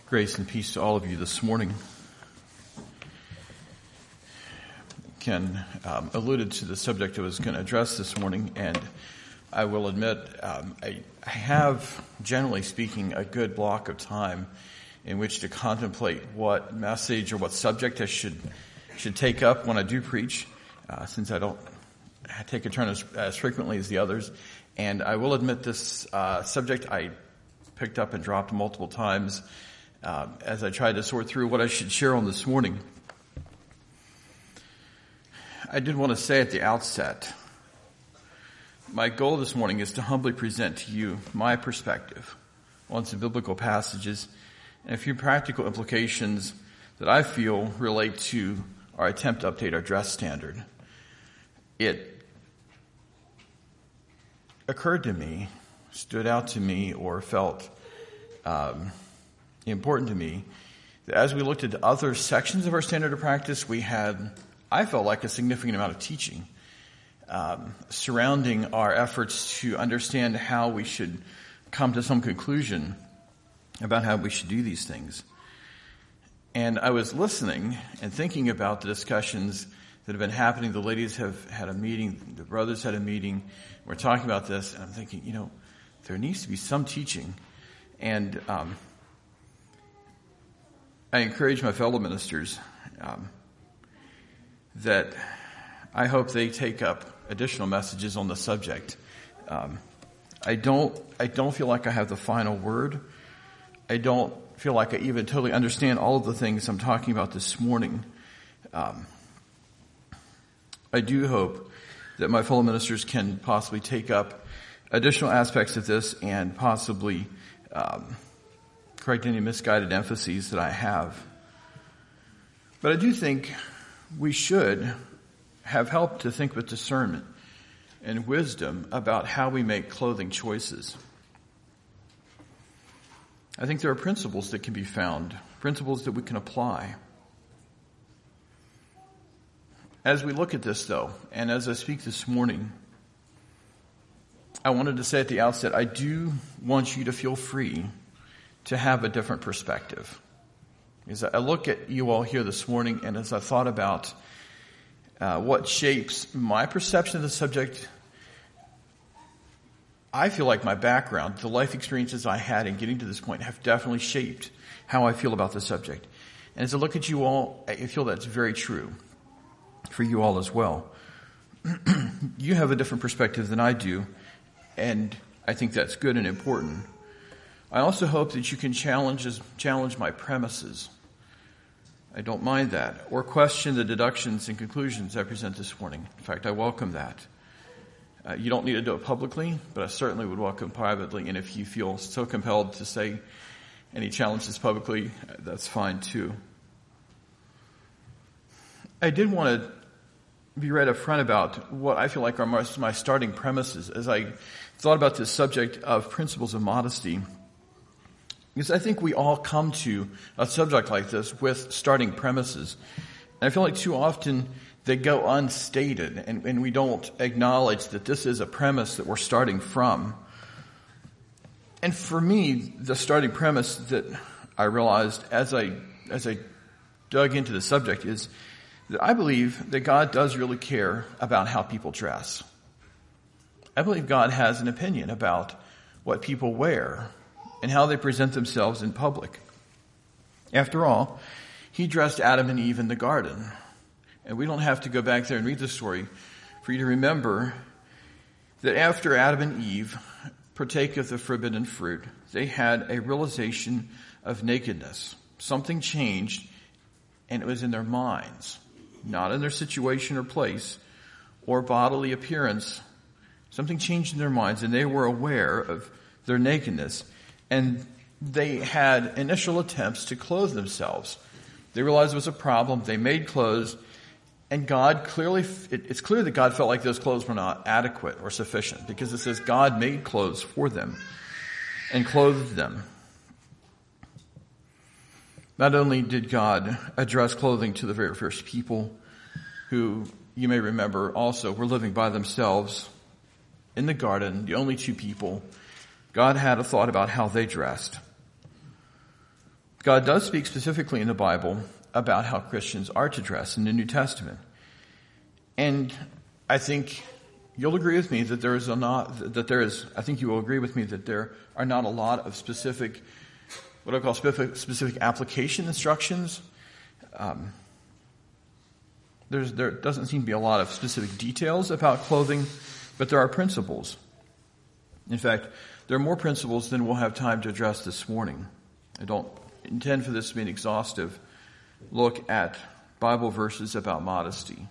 Grace and peace to all of you this morning. Ken alluded to the subject I was going to address this morning, and I will admit I have, generally speaking, a good block of time in which to contemplate what message or what subject I should take up when I do preach, since I don't take a turn as frequently as the others. And I will admit this subject I picked up and dropped multiple times as I tried to sort through what I should share on this morning. I did want to say at the outset, my goal this morning is to humbly present to you my perspective on some biblical passages and a few practical implications that I feel relate to our attempt to update our dress standard. It occurred to me, stood out to me, or felt important to me that as we looked at other sections of our standard of practice, we had, I felt like, a significant amount of teaching surrounding our efforts to understand how we should come to some conclusion about how we should do these things. And I was listening and thinking about the discussions that have been happening. The ladies have had a meeting, the brothers had a meeting. We're talking about this, and I'm thinking, there needs to be some teaching. And I encourage my fellow ministers that I hope they take up additional messages on the subject. I don't feel like I have the final word. I don't feel like I even totally understand all of the things I'm talking about this morning. I do hope that my fellow ministers can possibly take up additional aspects of this and possibly correct any misguided emphases that I have. But I do think we should have help to think with discernment and wisdom about how we make clothing choices. I think there are principles that can be found, principles that we can apply. As we look at this, though, and as I speak this morning, I wanted to say at the outset, I do want you to feel free to have a different perspective. As I look at you all here this morning, and as I thought about what shapes my perception of the subject, I feel like my background, the life experiences I had in getting to this point, have definitely shaped how I feel about the subject. And as I look at you all, I feel that's very true for you all as well. You have a different perspective than I do, and I think that's good and important. I also hope that you can challenge my premises. I don't mind that. Or question the deductions and conclusions I present this morning. In fact, I welcome that. You don't need to do it publicly, but I certainly would welcome privately. And if you feel so compelled to say any challenges publicly, that's fine too. I did want to be right up front about what I feel like are my starting premises as I thought about this subject of principles of modesty. Because I think we all come to a subject like this with starting premises. And I feel like too often they go unstated, and we don't acknowledge that this is a premise that we're starting from. And for me, the starting premise that I realized as I dug into the subject is that I believe that God does really care about how people dress. I believe God has an opinion about what people wear and how they present themselves in public. After all, he dressed Adam and Eve in the garden. And we don't have to go back there and read the story for you to remember that after Adam and Eve partake of the forbidden fruit, they had a realization of nakedness. Something changed, and it was in their minds, not in their situation or place or bodily appearance. Something changed in their minds, and they were aware of their nakedness. And they had initial attempts to clothe themselves. They realized it was a problem. They made clothes. And God it's clear that God felt like those clothes were not adequate or sufficient, because it says God made clothes for them and clothed them. Not only did God address clothing to the very first people, who you may remember also were living by themselves in the garden, the only two people, God had a thought about how they dressed. God does speak specifically in the Bible about how Christians are to dress in the New Testament. And I think you'll agree with me that I think you will agree with me that there are not a lot of specific, what I call specific application instructions. There doesn't seem to be a lot of specific details about clothing, but there are principles. In fact, there are more principles than we'll have time to address this morning. I don't intend for this to be an exhaustive look at Bible verses about modesty.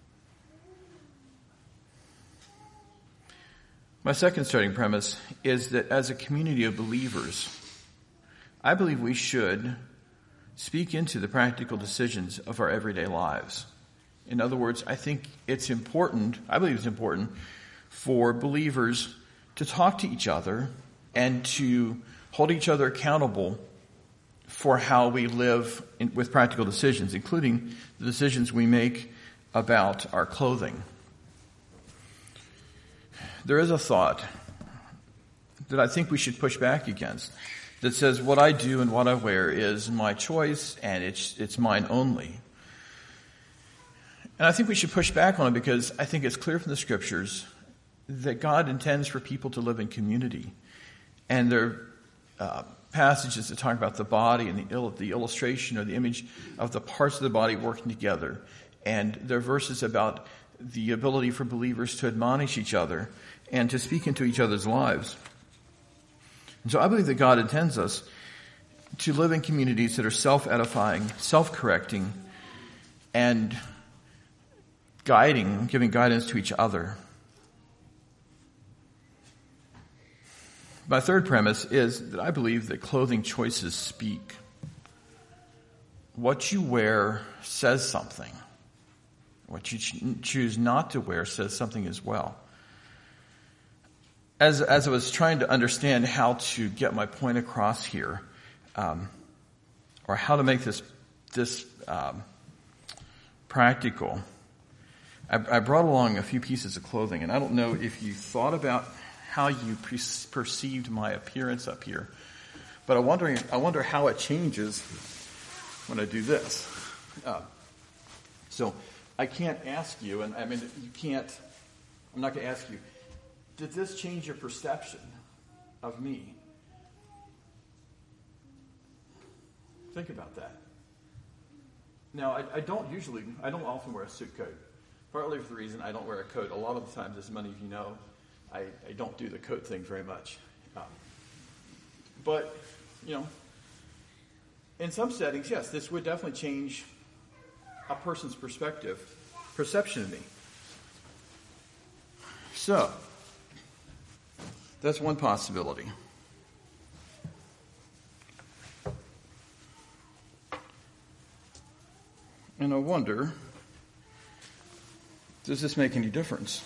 My second starting premise is that as a community of believers, I believe we should speak into the practical decisions of our everyday lives. In other words, I believe it's important for believers to talk to each other and to hold each other accountable for how we live with practical decisions, including the decisions we make about our clothing. There is a thought that I think we should push back against that says what I do and what I wear is my choice and it's mine only. And I think we should push back on it because I think it's clear from the Scriptures that God intends for people to live in community. And there are passages that talk about the body and the illustration or the image of the parts of the body working together. And there are verses about the ability for believers to admonish each other and to speak into each other's lives. And so I believe that God intends us to live in communities that are self-edifying, self-correcting, and giving guidance to each other. My third premise is that I believe that clothing choices speak. What you wear says something. What you choose not to wear says something as well. As I was trying to understand how to get my point across here, or how to make this practical, I brought along a few pieces of clothing, and I don't know if you thought about how you perceived my appearance up here, but I wonder how it changes when I do this. So I can't ask you, and I mean you can't. I'm not going to ask you. Did this change your perception of me? Think about that. Now, I don't often wear a suit coat. Partly for the reason I don't wear a coat. A lot of the times, as many of you know, I don't do the coat thing very much. But, in some settings, yes, this would definitely change a person's perception of me. So, that's one possibility. And I wonder, does this make any difference?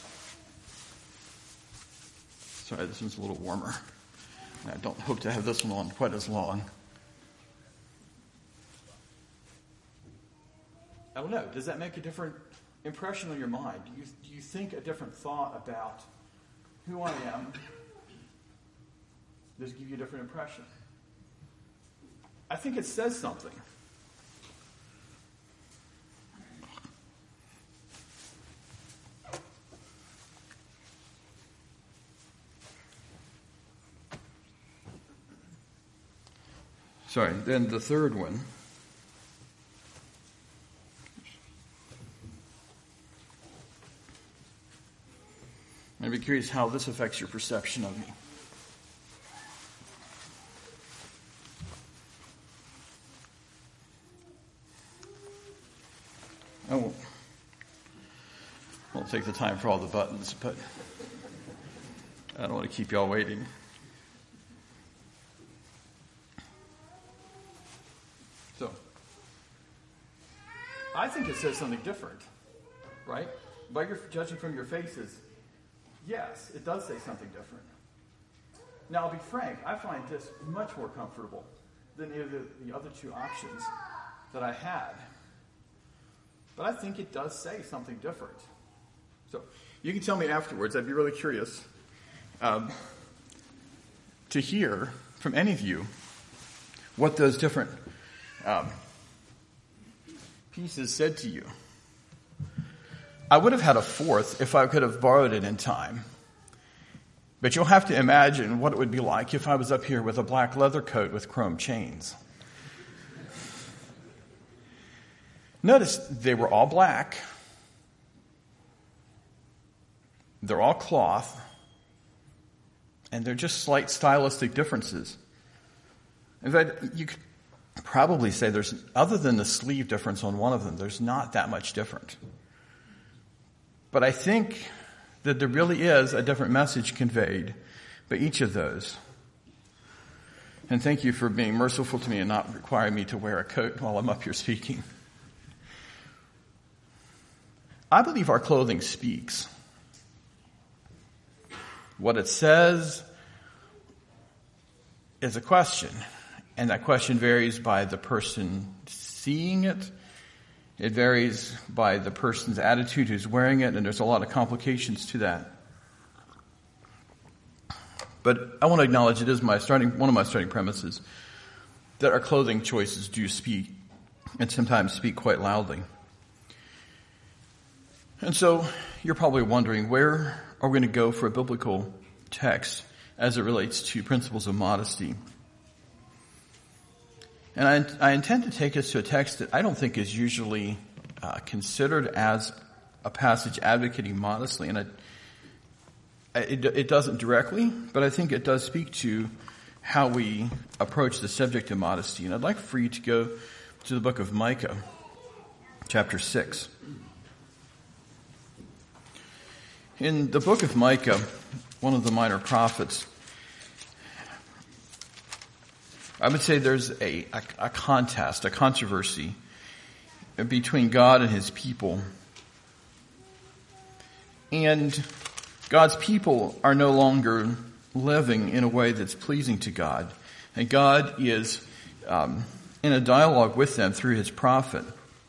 Sorry, this one's a little warmer. I don't hope to have this one on quite as long. I don't know. Does that make a different impression on your mind? Do you think a different thought about who I am? Does it give you a different impression? I think it says something. Sorry, then the third one. I'd be curious how this affects your perception of me. I won't take the time for all the buttons, but I don't want to keep y'all waiting. So, I think it says something different, right? By judging from your faces, yes, it does say something different. Now, I'll be frank, I find this much more comfortable than either the other two options that I had. But I think it does say something different. So, you can tell me afterwards. I'd be really curious to hear from any of you what those different Peace is said to you. I would have had a fourth if I could have borrowed it in time. But you'll have to imagine what it would be like if I was up here with a black leather coat with chrome chains. Notice they were all black. They're all cloth. And they're just slight stylistic differences. In fact, you could probably say there's, other than the sleeve difference on one of them, there's not that much different. But I think that there really is a different message conveyed by each of those. And thank you for being merciful to me and not requiring me to wear a coat while I'm up here speaking. I believe our clothing speaks. What it says is a question, and that question varies by the person seeing it. It varies by the person's attitude who's wearing it, and there's a lot of complications to that. But I want to acknowledge it is one of my starting premises that our clothing choices do speak, and sometimes speak quite loudly. And so you're probably wondering, where are we going to go for a biblical text as it relates to principles of modesty? And I intend to take us to a text that I don't think is usually considered as a passage advocating modestly. And it doesn't directly, but I think it does speak to how we approach the subject of modesty. And I'd like for you to go to the book of Micah, chapter 6. In the book of Micah, one of the minor prophets, I would say there's a contest, a controversy between God and his people. And God's people are no longer living in a way that's pleasing to God. And God is in a dialogue with them through his prophet.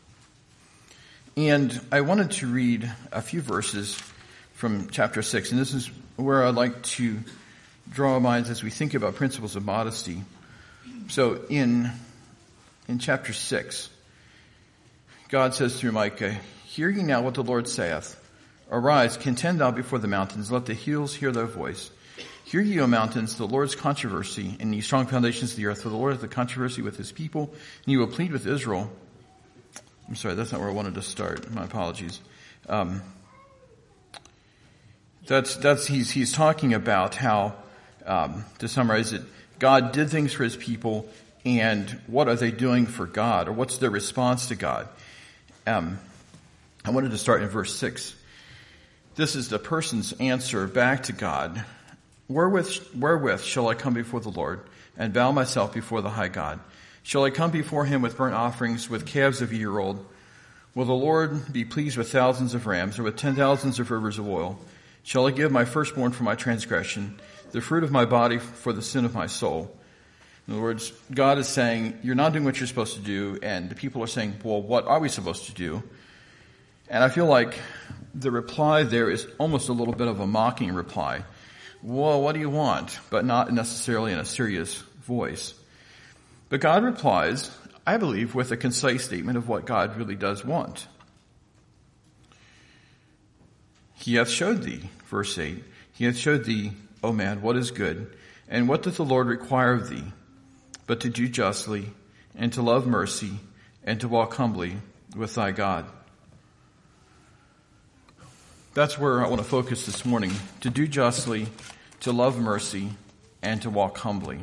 And I wanted to read a few verses from chapter 6. And this is where I'd like to draw our minds as we think about principles of modesty. So in chapter 6, God says through Micah, "Hear ye now what the Lord saith. Arise, contend thou before the mountains, let the hills hear thy voice. Hear ye, O mountains, the Lord's controversy, and ye strong foundations of the earth, for the Lord hath a controversy with his people, and he will plead with Israel." I'm sorry, that's not where I wanted to start. My apologies. He's talking about how, to summarize it, God did things for his people, and what are they doing for God, or what's their response to God? I wanted to start in verse 6. This is the person's answer back to God. Wherewith shall I come before the Lord, and bow myself before the high God? Shall I come before him with burnt offerings, with calves of a year old? Will the Lord be pleased with thousands of rams, or with 10,000s of rivers of oil? Shall I give my firstborn for my transgression, the fruit of my body for the sin of my soul? In other words, God is saying, you're not doing what you're supposed to do, and the people are saying, well, what are we supposed to do? And I feel like the reply there is almost a little bit of a mocking reply. Well, what do you want? But not necessarily in a serious voice. But God replies, I believe, with a concise statement of what God really does want. He hath showed thee, verse 8, he hath showed thee, O man, what is good, and what doth the Lord require of thee, but to do justly, and to love mercy, and to walk humbly with thy God. That's where I want to focus this morning, to do justly, to love mercy, and to walk humbly.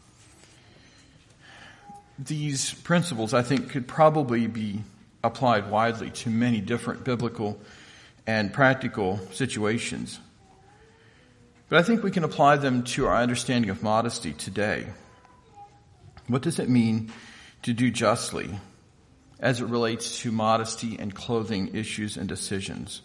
These principles, I think, could probably be applied widely to many different biblical and practical situations. But I think we can apply them to our understanding of modesty today. What does it mean to do justly as it relates to modesty and clothing issues and decisions?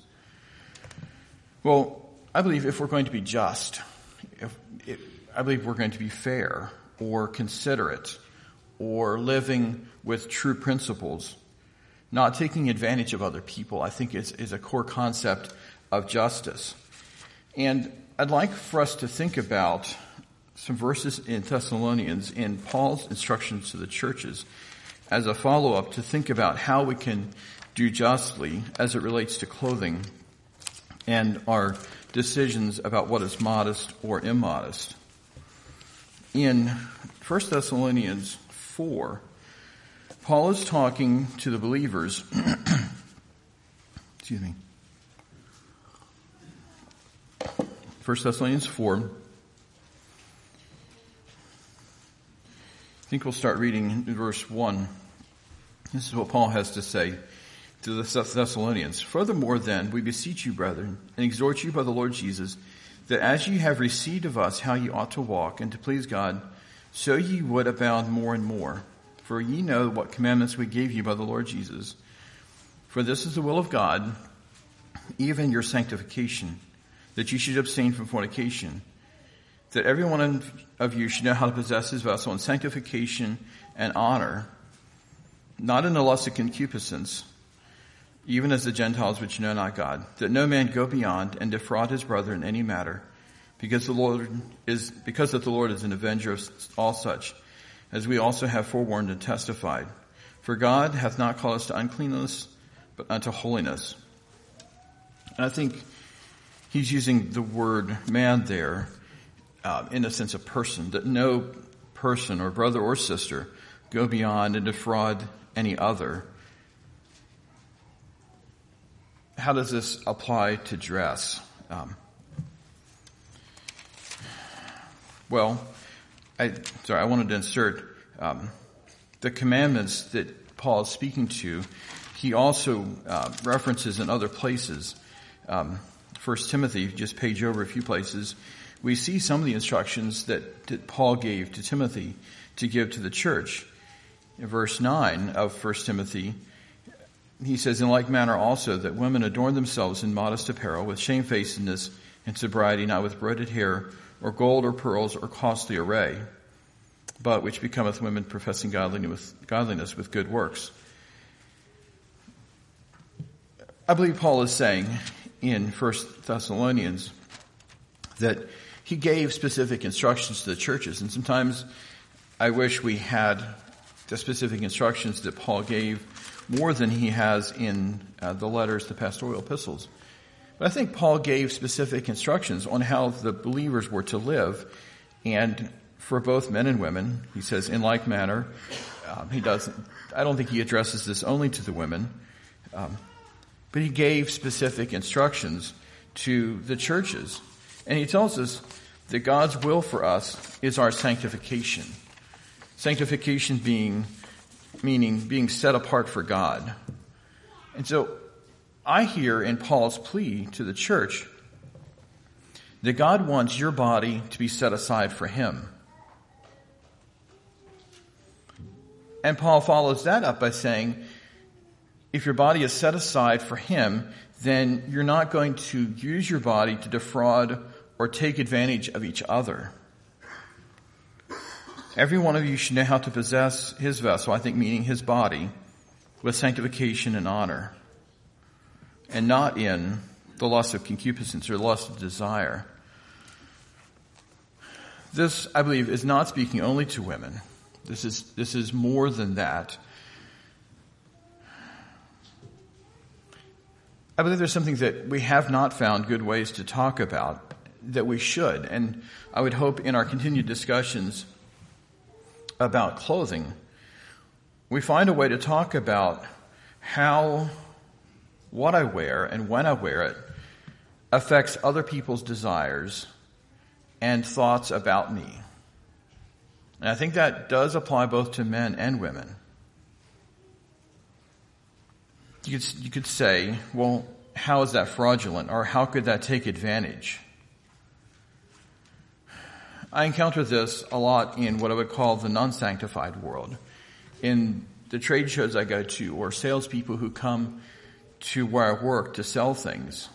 Well, I believe if we're going to be just, I believe we're going to be fair or considerate or living with true principles, not taking advantage of other people, I think is a core concept of justice. And I'd like for us to think about some verses in Thessalonians in Paul's instructions to the churches as a follow-up to think about how we can do justly as it relates to clothing and our decisions about what is modest or immodest. In 1 Thessalonians 4, Paul is talking to the believers. Excuse me. 1 Thessalonians 4. I think we'll start reading in verse 1. This is what Paul has to say to the Thessalonians. Furthermore then, we beseech you, brethren, and exhort you by the Lord Jesus, that as ye have received of us how ye ought to walk and to please God, so ye would abound more and more. For ye know what commandments we gave you by the Lord Jesus. For this is the will of God, even your sanctification, that ye should abstain from fornication, that every one of you should know how to possess his vessel in sanctification and honor, not in the lust of concupiscence, even as the Gentiles which know not God, that no man go beyond and defraud his brother in any matter, because that the Lord is an avenger of all such, as we also have forewarned and testified. For God hath not called us to uncleanness, but unto holiness. And I think he's using the word man there in a sense of person, that no person or brother or sister go beyond and defraud any other. How does this apply to dress? I wanted to insert the commandments that Paul is speaking to. He also references in other places. 1 Timothy, just page over a few places, we see some of the instructions that Paul gave to Timothy to give to the church. In verse 9 of 1 Timothy, he says, in like manner also that women adorn themselves in modest apparel with shamefacedness and sobriety, not with braided hair or gold or pearls or costly array, but which becometh women professing godliness with good works. I believe Paul is saying in 1 Thessalonians that he gave specific instructions to the churches, and sometimes I wish we had the specific instructions that Paul gave more than he has in the letters, the pastoral epistles. But I think Paul gave specific instructions on how the believers were to live, and for both men and women, he says, in like manner. I don't think he addresses this only to the women, but he gave specific instructions to the churches. And he tells us that God's will for us is our sanctification. Sanctification meaning being set apart for God. And so I hear in Paul's plea to the church that God wants your body to be set aside for him. And Paul follows that up by saying, if your body is set aside for him, then you're not going to use your body to defraud or take advantage of each other. Every one of you should know how to possess his vessel, I think meaning his body, with sanctification and honor, and not in the lust of concupiscence or lust of desire. This, I believe, is not speaking only to women. This is more than that. I believe there's something that we have not found good ways to talk about that we should. And I would hope in our continued discussions about clothing, we find a way to talk about how what I wear and when I wear it affects other people's desires and thoughts about me. And I think that does apply both to men and women. You could say, well, how is that fraudulent? Or how could that take advantage? I encounter this a lot in what I would call the non-sanctified world. In the trade shows I go to, or salespeople who come to where I work to sell things,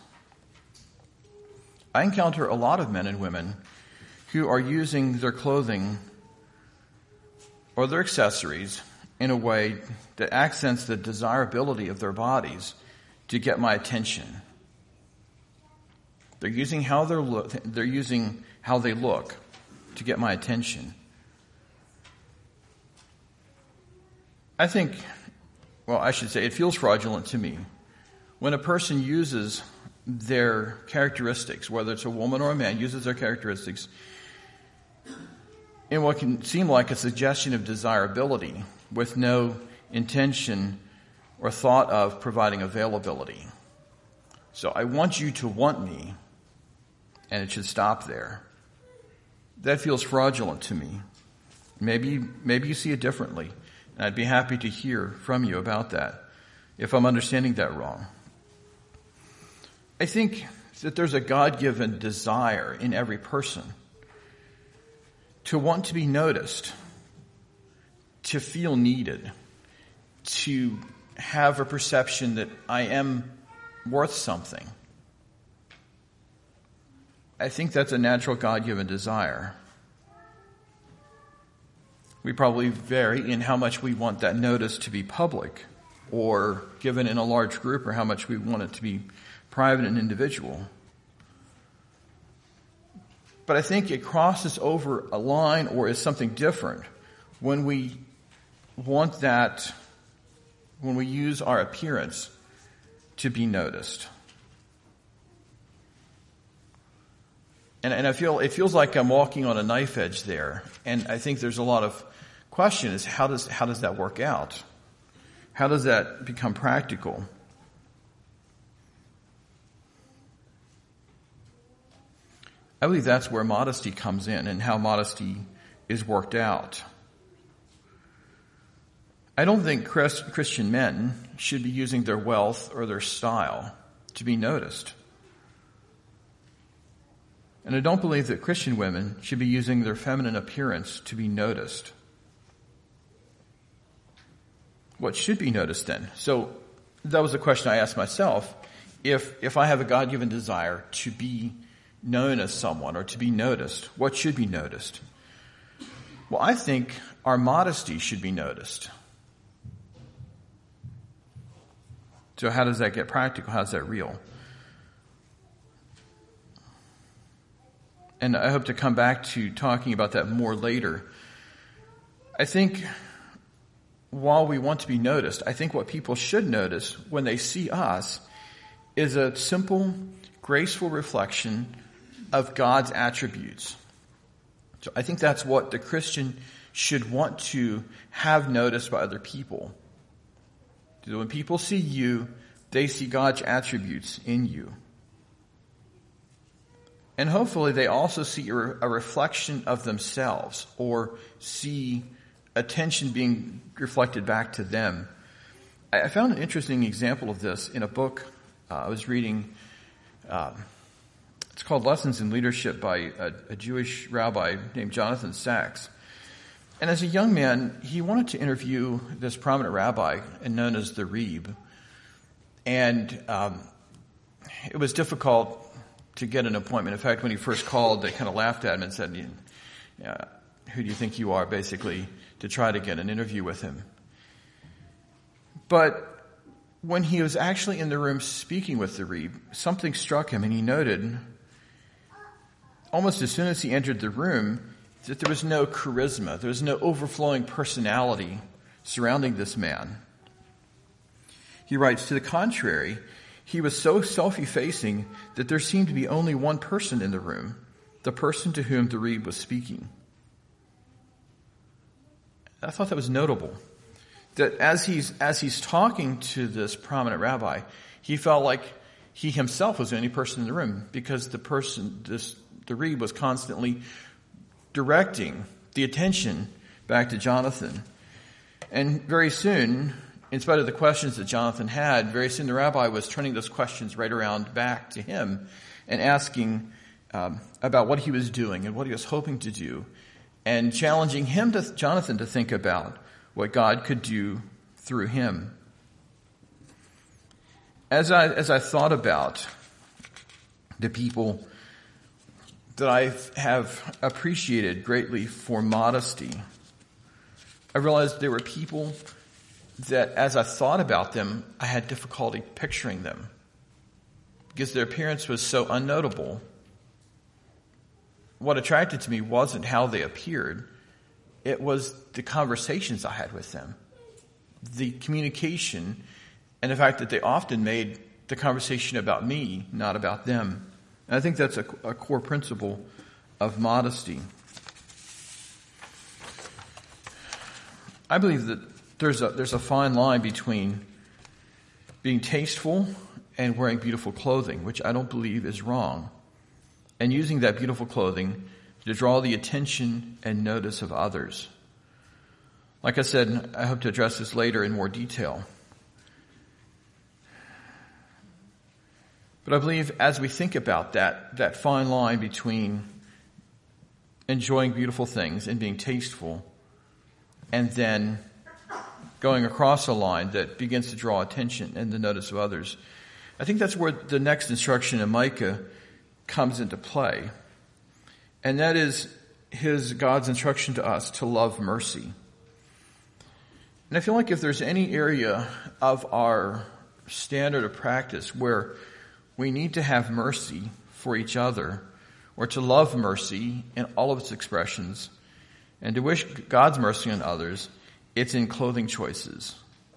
I encounter a lot of men and women who are using their clothing or their accessories in a way that accents the desirability of their bodies to get my attention. They're using how they look to get my attention. I think, well, I should say it feels fraudulent to me when a person uses their characteristics, whether it's a woman or a man, uses their characteristics in what can seem like a suggestion of desirability with no intention or thought of providing availability. So I want you to want me, and it should stop there. That feels fraudulent to me. Maybe you see it differently, and I'd be happy to hear from you about that if I'm understanding that wrong. I think that there's a God-given desire in every person to want to be noticed, to feel needed, to have a perception that I am worth something. I think that's a natural God-given desire. We probably vary in how much we want that notice to be public or given in a large group, or how much we want it to be private and individual. But I think it crosses over a line or is something different when we want that, when we use our appearance to be noticed. And I feel, it feels like I'm walking on a knife edge there. And I think there's a lot of question is how does that work out? How does that become practical? I believe that's where modesty comes in and how modesty is worked out. I don't think Christian men should be using their wealth or their style to be noticed. And I don't believe that Christian women should be using their feminine appearance to be noticed. What should be noticed then? So that was a question I asked myself. If I have a God-given desire to be known as someone or to be noticed, what should be noticed? Well, I think our modesty should be noticed. So how does that get practical? How is that real? And I hope to come back to talking about that more later. I think while we want to be noticed, I think what people should notice when they see us is a simple, graceful reflection of God's attributes. So I think that's what the Christian should want to have noticed by other people. So when people see you, they see God's attributes in you. And hopefully they also see a reflection of themselves or see attention being reflected back to them. I found an interesting example of this in a book I was reading. It's called Lessons in Leadership by a Jewish rabbi named Jonathan Sacks. And as a young man, he wanted to interview this prominent rabbi known as the Rebbe. And it was difficult to get an appointment. In fact, when he first called, they kind of laughed at him and said, who do you think you are, basically, to try to get an interview with him. But when he was actually in the room speaking with the Rebbe, something struck him, and he noted, almost as soon as he entered the room, that there was no charisma, there was no overflowing personality surrounding this man. He writes, to the contrary, he was so self-effacing that there seemed to be only one person in the room, the person to whom the Rebbe was speaking. I thought that was notable. That as he's talking to this prominent rabbi, he felt like he himself was the only person in the room because the Rebbe was constantly directing the attention back to Jonathan. And very soon, in spite of the questions that Jonathan had, very soon the rabbi was turning those questions right around back to him and asking about what he was doing and what he was hoping to do, and challenging Jonathan to think about what God could do through him. As I thought about the people that I have appreciated greatly for modesty, I realized there were people that as I thought about them, I had difficulty picturing them because their appearance was so unnotable. What attracted to me wasn't how they appeared. It was the conversations I had with them. the communication and the fact that they often made the conversation about me, not about them. And I think that's a core principle of modesty. I believe that there's a fine line between being tasteful and wearing beautiful clothing, which I don't believe is wrong, and using that beautiful clothing to draw the attention and notice of others. Like I said, I hope to address this later in more detail. But I believe as we think about that fine line between enjoying beautiful things and being tasteful, and then going across a line that begins to draw attention and the notice of others, I think that's where the next instruction in Micah comes into play. And that is God's instruction to us to love mercy. And I feel like if there's any area of our standard of practice where we need to have mercy for each other, or to love mercy in all of its expressions, and to wish God's mercy on others, it's in clothing choices.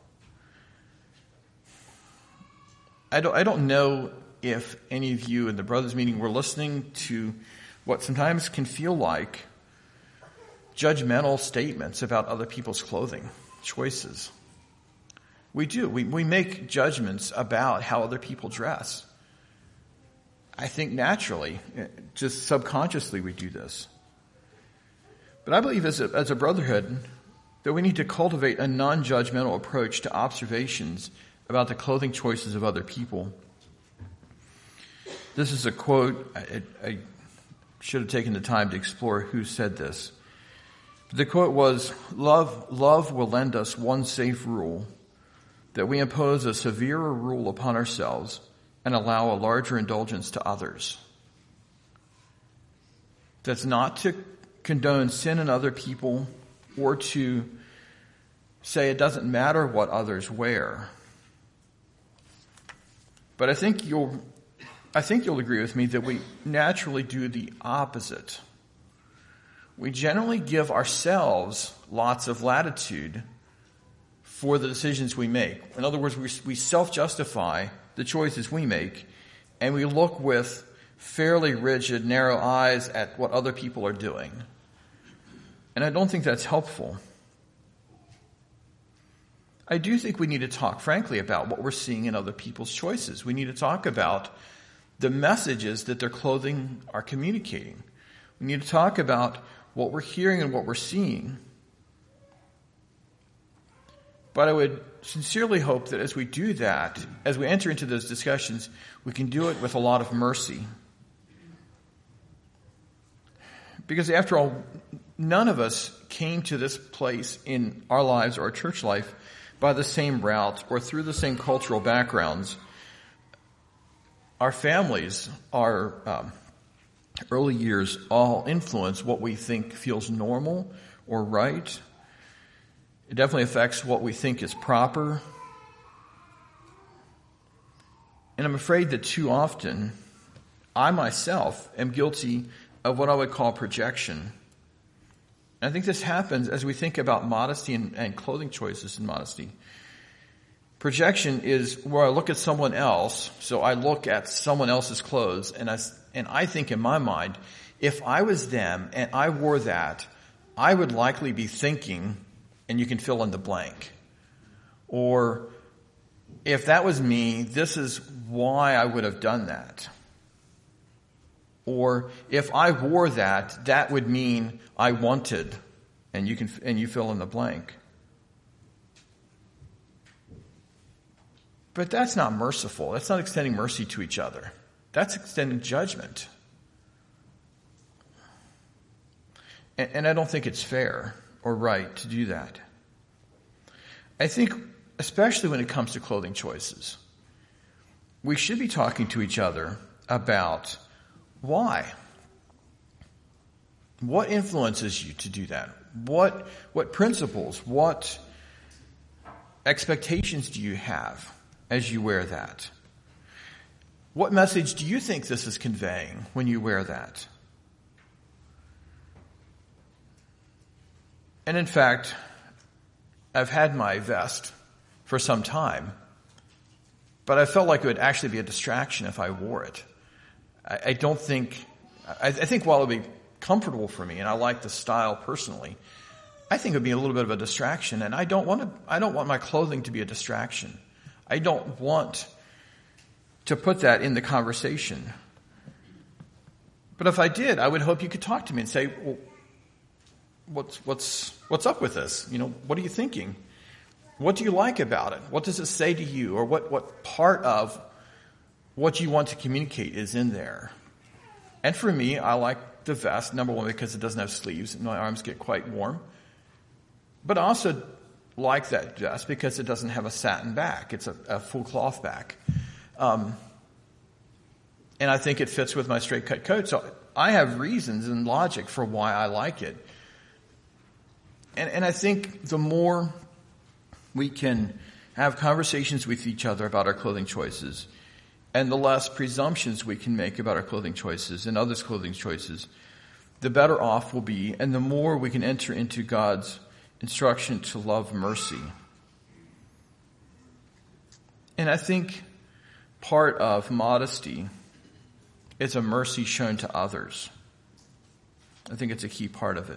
I don't know if any of you in the brothers meeting were listening to what sometimes can feel like judgmental statements about other people's clothing choices. We do. We make judgments about how other people dress. I think naturally, just subconsciously we do this. But I believe as a brotherhood that we need to cultivate a non-judgmental approach to observations about the clothing choices of other people. This is a quote. I should have taken the time to explore who said this. The quote was, Love will lend us one safe rule, that we impose a severer rule upon ourselves and allow a larger indulgence to others. That's not to condone sin in other people or to say it doesn't matter what others wear. But I think you'll agree with me that we naturally do the opposite. We generally give ourselves lots of latitude for the decisions we make. In other words, we self-justify the choices we make, and we look with fairly rigid, narrow eyes at what other people are doing. And I don't think that's helpful. I do think we need to talk, frankly, about what we're seeing in other people's choices. We need to talk about the messages that their clothing are communicating. We need to talk about what we're hearing and what we're seeing. But I would sincerely hope that as we do that, as we enter into those discussions, we can do it with a lot of mercy. Because after all, none of us came to this place in our lives or our church life by the same route or through the same cultural backgrounds. Our families, our early years all influence what we think feels normal or right. It definitely affects what we think is proper. And I'm afraid that too often, I myself am guilty of what I would call projection. And I think this happens as we think about modesty and clothing choices in modesty. Projection is where I look at someone else, so I look at someone else's clothes, and I think in my mind, if I was them and I wore that, I would likely be thinking, and you can fill in the blank. Or, if that was me, this is why I would have done that. Or, if I wore that, that would mean I wanted, and you fill in the blank. But that's not merciful. That's not extending mercy to each other. That's extending judgment. And I don't think it's fair or right to do that. I think, especially when it comes to clothing choices, we should be talking to each other about why. What influences you to do that? What principles, what expectations do you have as you wear that? What message do you think this is conveying when you wear that? And in fact, I've had my vest for some time, but I felt like it would actually be a distraction if I wore it. I think while it would be comfortable for me, and I like the style personally, I think it would be a little bit of a distraction, and I don't want my clothing to be a distraction. I don't want to put that in the conversation. But if I did, I would hope you could talk to me and say, well, what's up with this? What are you thinking? What do you like about it? What does it say to you? Or what part of what you want to communicate is in there? And for me, I like the vest, number one, because it doesn't have sleeves and my arms get quite warm. But I also like that vest because it doesn't have a satin back. It's a full cloth back. And I think it fits with my straight cut coat. So I have reasons and logic for why I like it. And I think the more we can have conversations with each other about our clothing choices, and the less presumptions we can make about our clothing choices and others' clothing choices, the better off we'll be, and the more we can enter into God's instruction to love mercy. And I think part of modesty is a mercy shown to others. I think it's a key part of it.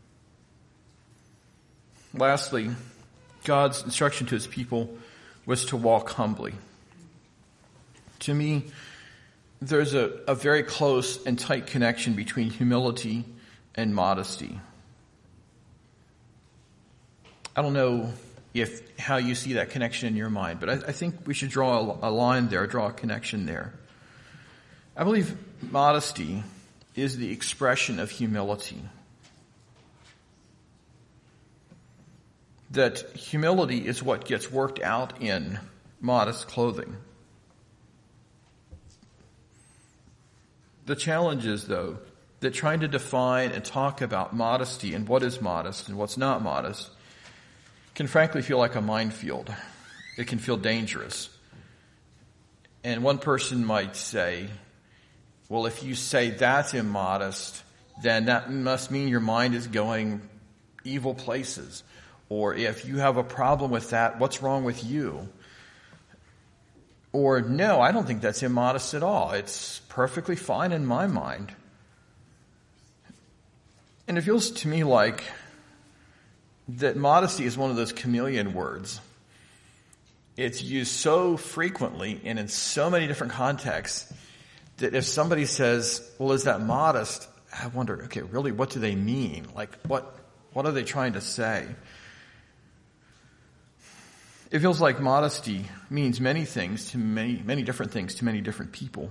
Lastly, God's instruction to his people was to walk humbly. To me, there's a very close and tight connection between humility and modesty. I don't know how you see that connection in your mind, but I think we should draw a line there, draw a connection there. I believe modesty is the expression of humility. That humility is what gets worked out in modest clothing. The challenge is, though, that trying to define and talk about modesty and what is modest and what's not modest can frankly feel like a minefield. It can feel dangerous. And one person might say, well, if you say that's immodest, then that must mean your mind is going evil places. Or if you have a problem with that, what's wrong with you? Or no, I don't think that's immodest at all. It's perfectly fine in my mind. And it feels to me like that modesty is one of those chameleon words. It's used so frequently and in so many different contexts that if somebody says, well, is that modest? I wonder, okay, really, what do they mean? Like, what are they trying to say? It feels like modesty means many things to many different things to many different people.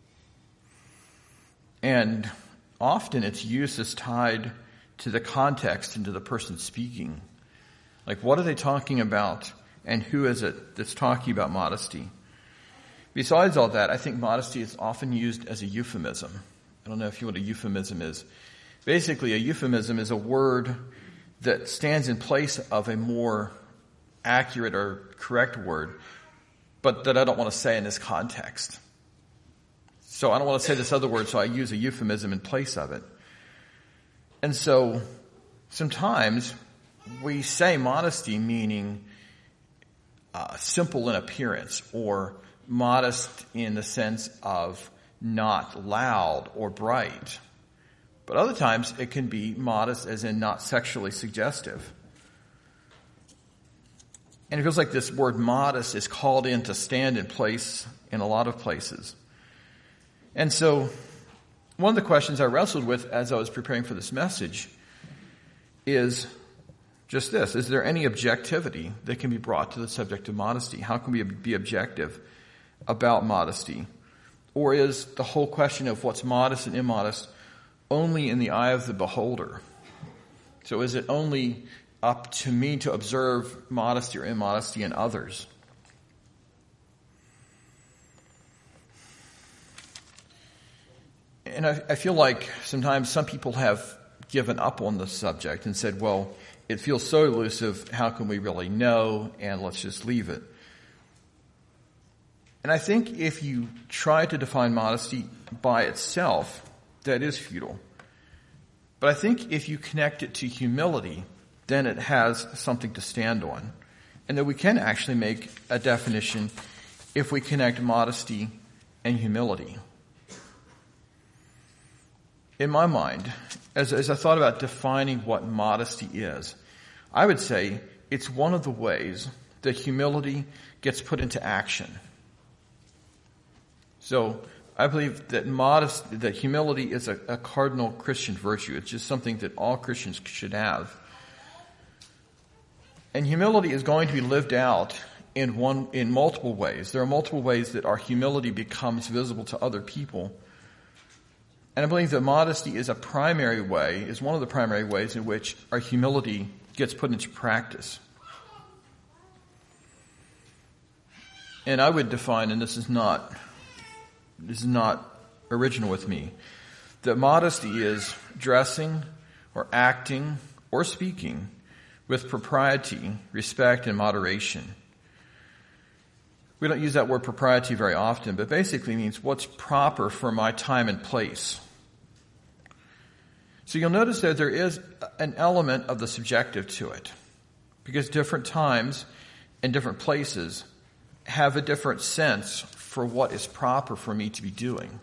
And often its use is tied to the context and to the person speaking. Like, what are they talking about and who is it that's talking about modesty? Besides all that, I think modesty is often used as a euphemism. I don't know if you know what a euphemism is. Basically, a euphemism is a word that stands in place of a more accurate or correct word, but that I don't want to say in this context. So I don't want to say this other word, so I use a euphemism in place of it. And so sometimes we say modesty meaning simple in appearance, or modest in the sense of not loud or bright. But other times it can be modest as in not sexually suggestive. And it feels like this word modest is called in to stand in place in a lot of places. And so one of the questions I wrestled with as I was preparing for this message is just this. Is there any objectivity that can be brought to the subject of modesty? How can we be objective about modesty? Or is the whole question of what's modest and immodest only in the eye of the beholder? So is it only up to me to observe modesty or immodesty in others? And I feel like sometimes some people have given up on the subject and said, well, it feels so elusive, how can we really know, and let's just leave it. And I think if you try to define modesty by itself, that is futile. But I think if you connect it to humility, then it has something to stand on. And that we can actually make a definition if we connect modesty and humility. In my mind, as I thought about defining what modesty is, I would say it's one of the ways that humility gets put into action. So I believe that humility is a cardinal Christian virtue. It's just something that all Christians should have. And humility is going to be lived out in multiple ways. There are multiple ways that our humility becomes visible to other people. And I believe that modesty is one of the primary ways in which our humility gets put into practice. And I would define, and this is not original with me, that modesty is dressing or acting or speaking with propriety, respect, and moderation. We don't use that word propriety very often, but basically means what's proper for my time and place. So you'll notice that there is an element of the subjective to it, because different times and different places have a different sense for what is proper for me to be doing.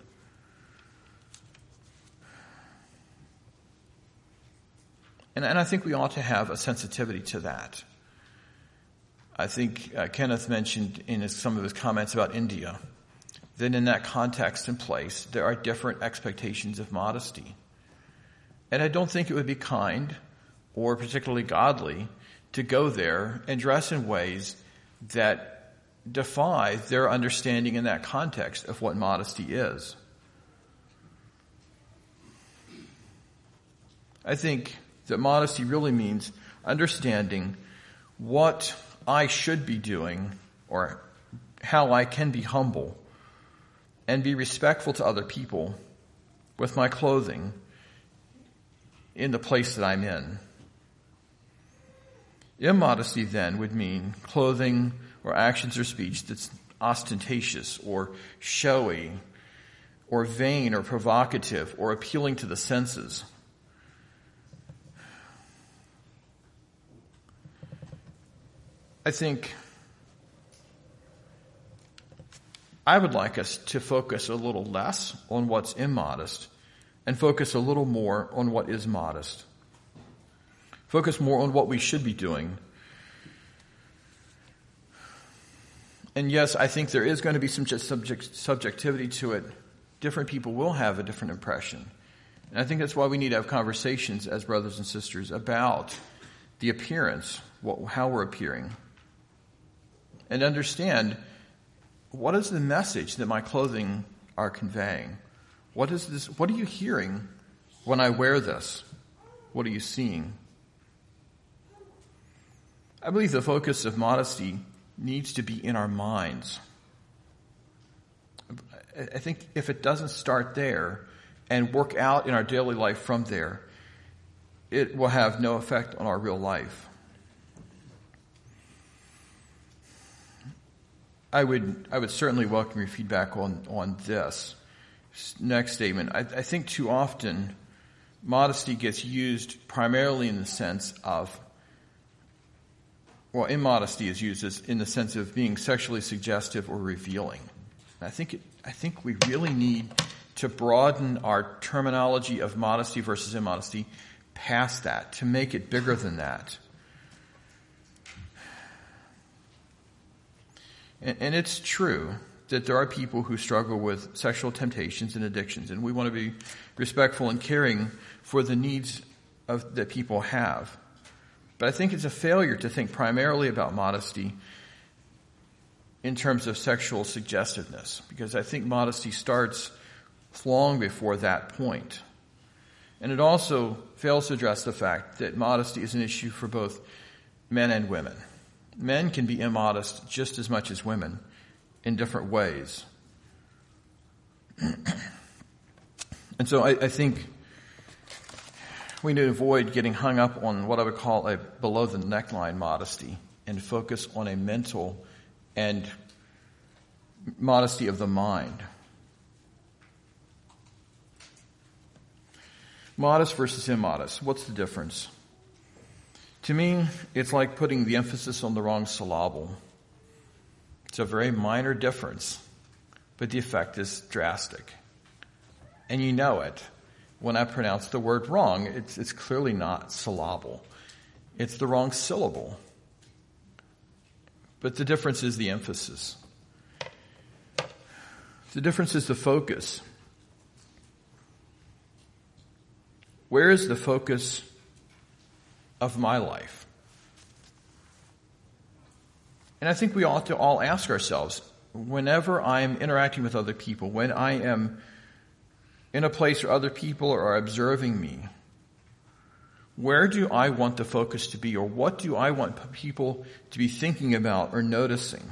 And I think we ought to have a sensitivity to that. I think Kenneth mentioned in some of his comments about India that in that context and place, there are different expectations of modesty. And I don't think it would be kind or particularly godly to go there and dress in ways that defy their understanding in that context of what modesty is. I think that modesty really means understanding what I should be doing or how I can be humble and be respectful to other people with my clothing in the place that I'm in. Immodesty then would mean clothing or actions or speech that's ostentatious or showy or vain or provocative or appealing to the senses. I think I would like us to focus a little less on what's immodest and focus a little more on what is modest. Focus more on what we should be doing. And yes, I think there is going to be some subjectivity to it. Different people will have a different impression. And I think that's why we need to have conversations as brothers and sisters about the appearance, how we're appearing. And understand, what is the message that my clothing are conveying? What is this? What are you hearing when I wear this? What are you seeing? I believe the focus of modesty needs to be in our minds. I think if it doesn't start there and work out in our daily life from there, it will have no effect on our real life. I would certainly welcome your feedback on this next statement. I think too often modesty gets used primarily in the sense of, immodesty is used in the sense of being sexually suggestive or revealing. And I think we really need to broaden our terminology of modesty versus immodesty past that, to make it bigger than that. And it's true that there are people who struggle with sexual temptations and addictions, and we want to be respectful and caring for the needs that people have. But I think it's a failure to think primarily about modesty in terms of sexual suggestiveness, because I think modesty starts long before that point. And it also fails to address the fact that modesty is an issue for both men and women. Men can be immodest just as much as women in different ways. And so I think we need to avoid getting hung up on what I would call a below the neckline modesty and focus on a mental and modesty of the mind. Modest versus immodest. What's the difference? To me, it's like putting the emphasis on the wrong syllable. It's a very minor difference, but the effect is drastic. And you know it. When I pronounce the word wrong, it's clearly not syllable. It's the wrong syllable. But the difference is the emphasis. The difference is the focus. Where is the focus of my life? And I think we ought to all ask ourselves, whenever I'm interacting with other people, when I am in a place where other people are observing me, where do I want the focus to be, or what do I want people to be thinking about or noticing?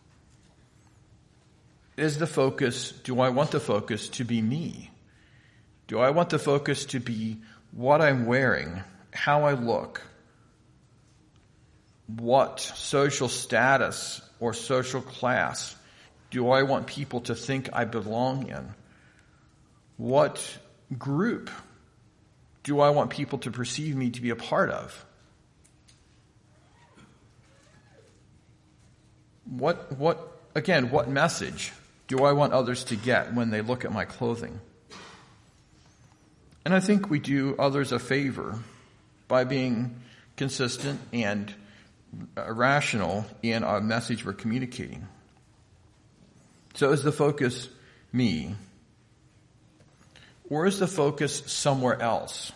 Do I want the focus to be me? Do I want the focus to be what I'm wearing, how I look, what social status or social class do I want people to think I belong in? What group do I want people to perceive me to be a part of? What message do I want others to get when they look at my clothing? And I think we do others a favor by being consistent and rational in our message we're communicating. So is the focus me? Or is the focus somewhere else?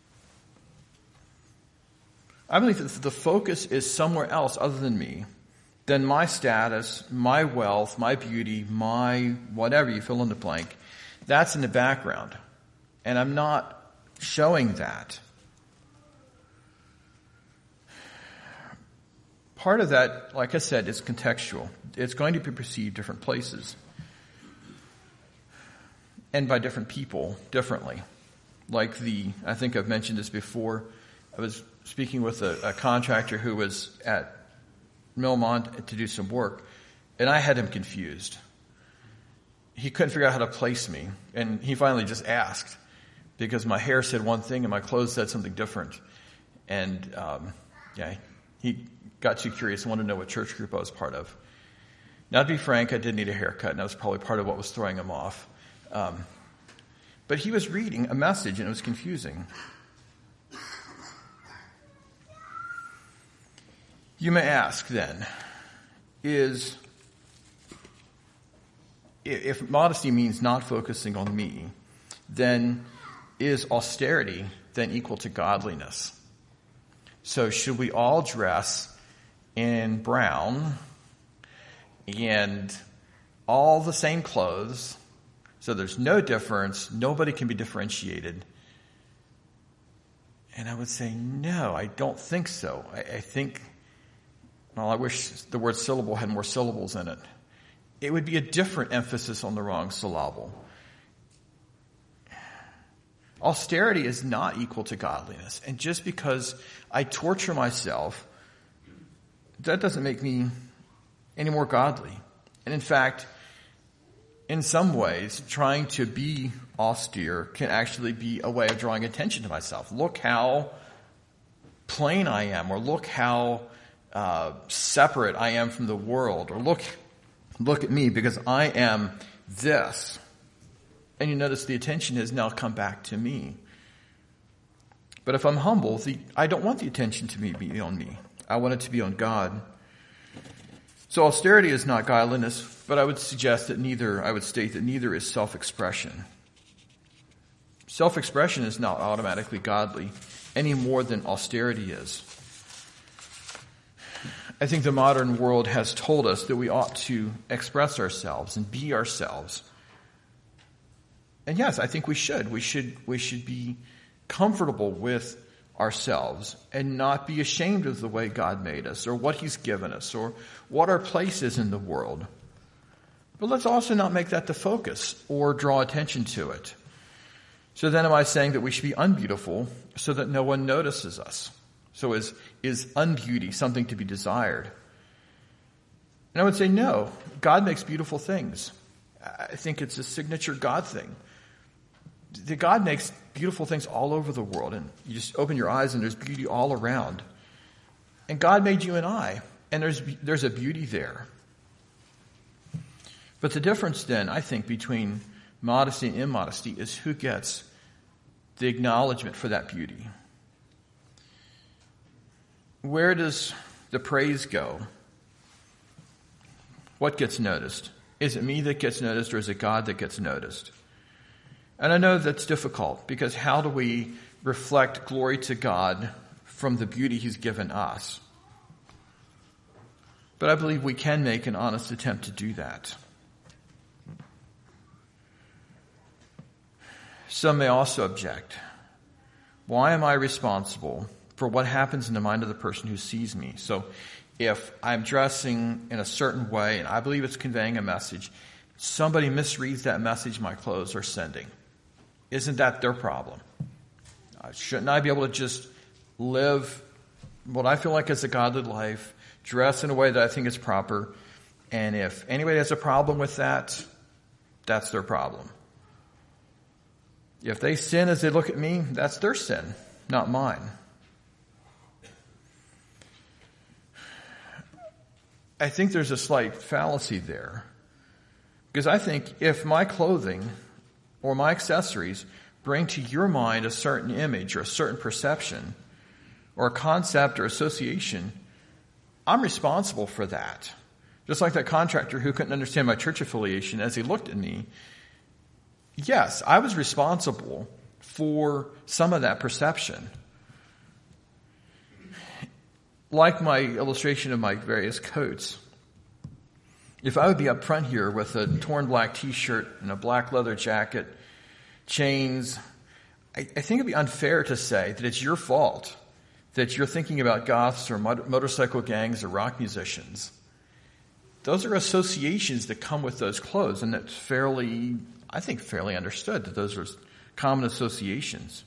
I believe that if the focus is somewhere else other than me, then my status, my wealth, my beauty, my whatever, you fill in the blank, that's in the background. And I'm not showing that. Part of that, like I said, is contextual. It's going to be perceived different places. And by different people differently. I think I've mentioned this before. I was speaking with a contractor who was at Millmont to do some work, and I had him confused. He couldn't figure out how to place me, and he finally just asked, because my hair said one thing and my clothes said something different. And he got too curious and wanted to know what church group I was part of. Now, to be frank, I did need a haircut, and that was probably part of what was throwing him off. But he was reading a message, and it was confusing. You may ask, then, if modesty means not focusing on me, then is austerity then equal to godliness? So should we all dress in brown and all the same clothes, so there's no difference, nobody can be differentiated? And I would say, no, I don't think so. I think, I wish the word syllable had more syllables in it. It would be a different emphasis on the wrong syllable. Austerity is not equal to godliness. And just because I torture myself, that doesn't make me any more godly. And in fact, in some ways, trying to be austere can actually be a way of drawing attention to myself. Look how plain I am, or look how separate I am from the world, or look at me because I am this. And you notice the attention has now come back to me. But if I'm humble, I don't want the attention to be on me. I want it to be on God. So austerity is not godliness, but I would state that neither is self-expression. Self-expression is not automatically godly any more than austerity is. I think the modern world has told us that we ought to express ourselves and be ourselves. And yes, I think we should. We should be comfortable with ourselves and not be ashamed of the way God made us, or what He's given us, or what our place is in the world. But let's also not make that the focus or draw attention to it. So then am I saying that we should be unbeautiful so that no one notices us? So is unbeauty something to be desired? And I would say no. God makes beautiful things. I think it's a signature God thing. God makes beautiful things all over the world, and you just open your eyes and there's beauty all around. And God made you and I, and there's a beauty there. But the difference then, I think, between modesty and immodesty is who gets the acknowledgement for that beauty. Where does the praise go? What gets noticed? Is it me that gets noticed, or is it God that gets noticed? And I know that's difficult, because how do we reflect glory to God from the beauty he's given us? But I believe we can make an honest attempt to do that. Some may also object. Why am I responsible for what happens in the mind of the person who sees me? So if I'm dressing in a certain way and I believe it's conveying a message, somebody misreads that message my clothes are sending. Isn't that their problem? Shouldn't I be able to just live what I feel like is a godly life, dress in a way that I think is proper, and if anybody has a problem with that, that's their problem. If they sin as they look at me, that's their sin, not mine. I think there's a slight fallacy there. Because I think if my clothing or my accessories bring to your mind a certain image or a certain perception or a concept or association, I'm responsible for that. Just like that contractor who couldn't understand my church affiliation as he looked at me. Yes, I was responsible for some of that perception. Like my illustration of my various coats, if I would be up front here with a torn black t-shirt and a black leather jacket, chains, I think it'd be unfair to say that it's your fault that you're thinking about goths or motorcycle gangs or rock musicians. Those are associations that come with those clothes, and it's fairly understood that those are common associations.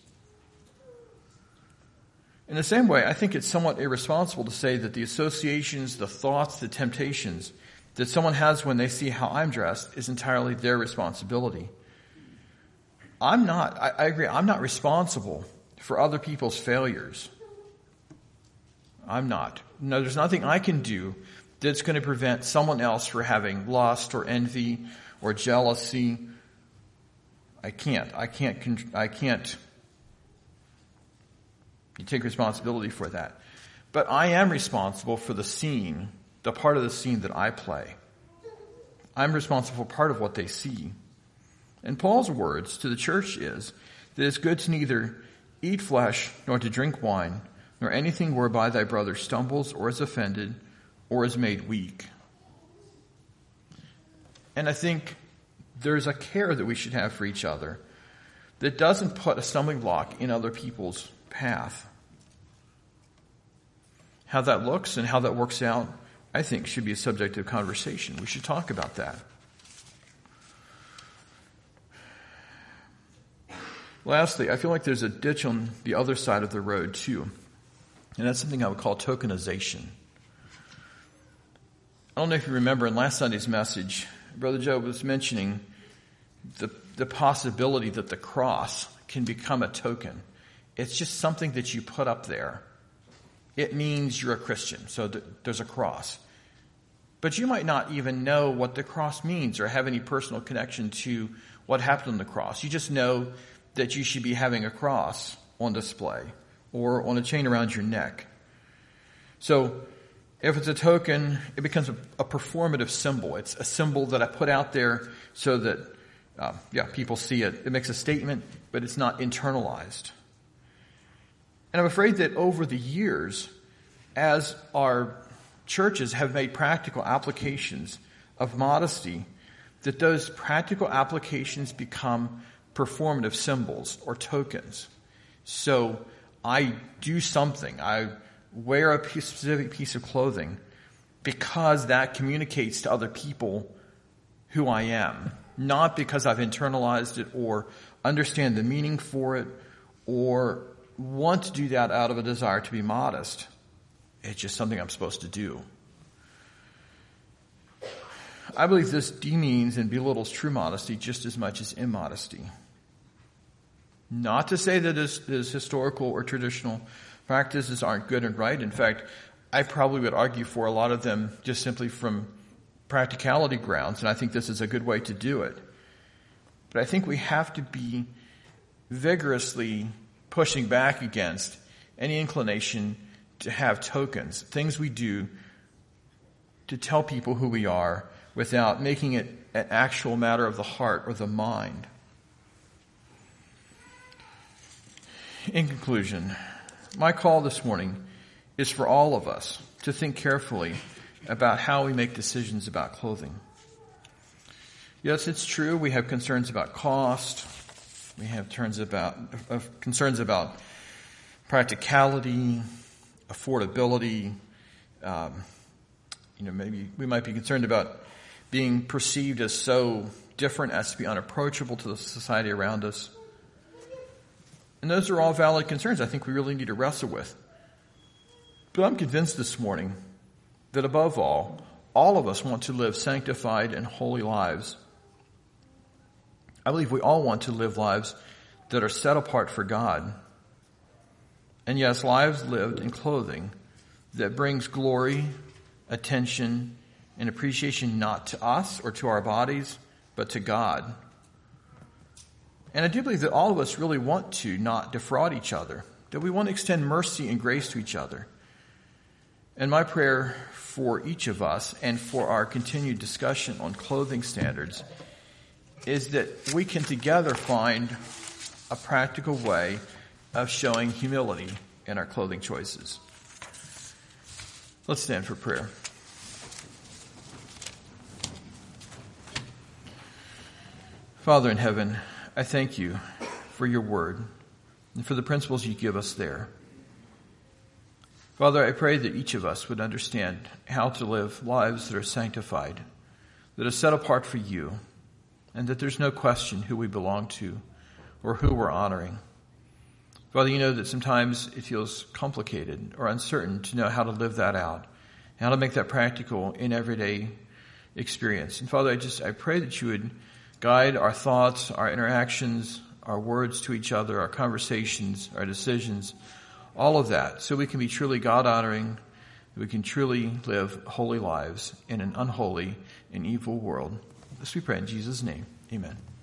In the same way, I think it's somewhat irresponsible to say that the associations, the thoughts, the temptations that someone has when they see how I'm dressed is entirely their responsibility. I agree, I'm not responsible for other people's failures. I'm not. No, there's nothing I can do that's going to prevent someone else from having lust or envy or jealousy. I can't take responsibility for that. But I am responsible for the scene, the part of the scene that I play. I'm responsible for part of what they see. And Paul's words to the church is that it's good to neither eat flesh nor to drink wine, nor anything whereby thy brother stumbles or is offended or is made weak. And I think there's a care that we should have for each other that doesn't put a stumbling block in other people's path. How that looks and how that works out, I think, should be a subject of conversation. We should talk about that. Lastly, I feel like there's a ditch on the other side of the road, too. And that's something I would call tokenization. I don't know if you remember in last Sunday's message, Brother Joe was mentioning the possibility that the cross can become a token. It's just something that you put up there. It means you're a Christian, so there's a cross. But you might not even know what the cross means or have any personal connection to what happened on the cross. You just know that you should be having a cross on display or on a chain around your neck. So if it's a token, it becomes a performative symbol. It's a symbol that I put out there so that people see it. It makes a statement, but it's not internalized. And I'm afraid that over the years, as our churches have made practical applications of modesty, that those practical applications become performative symbols or tokens. So I do something. I wear a specific piece of clothing because that communicates to other people who I am, not because I've internalized it or understand the meaning for it or want to do that out of a desire to be modest. It's just something I'm supposed to do. I believe this demeans and belittles true modesty just as much as immodesty. Not to say that his historical or traditional practices aren't good and right. In fact, I probably would argue for a lot of them just simply from practicality grounds, and I think this is a good way to do it. But I think we have to be vigorously pushing back against any inclination to have tokens, things we do to tell people who we are without making it an actual matter of the heart or the mind. In conclusion, my call this morning is for all of us to think carefully about how we make decisions about clothing. Yes, it's true, we have concerns about cost, we have concerns about practicality, affordability. Maybe we might be concerned about being perceived as so different as to be unapproachable to the society around us. And those are all valid concerns I think we really need to wrestle with. But I'm convinced this morning that above all of us want to live sanctified and holy lives. I believe we all want to live lives that are set apart for God. And yes, lives lived in clothing that brings glory, attention, and appreciation not to us or to our bodies, but to God. And I do believe that all of us really want to not defraud each other, that we want to extend mercy and grace to each other. And my prayer for each of us and for our continued discussion on clothing standards is that we can together find a practical way of showing humility in our clothing choices. Let's stand for prayer. Father in heaven, I thank you for your word and for the principles you give us there. Father, I pray that each of us would understand how to live lives that are sanctified, that are set apart for you, and that there's no question who we belong to or who we're honoring. Father, you know that sometimes it feels complicated or uncertain to know how to live that out, how to make that practical in everyday experience. And Father, I pray that you would guide our thoughts, our interactions, our words to each other, our conversations, our decisions, all of that, so we can be truly God-honoring, we can truly live holy lives in an unholy and evil world. This we pray in Jesus' name. Amen.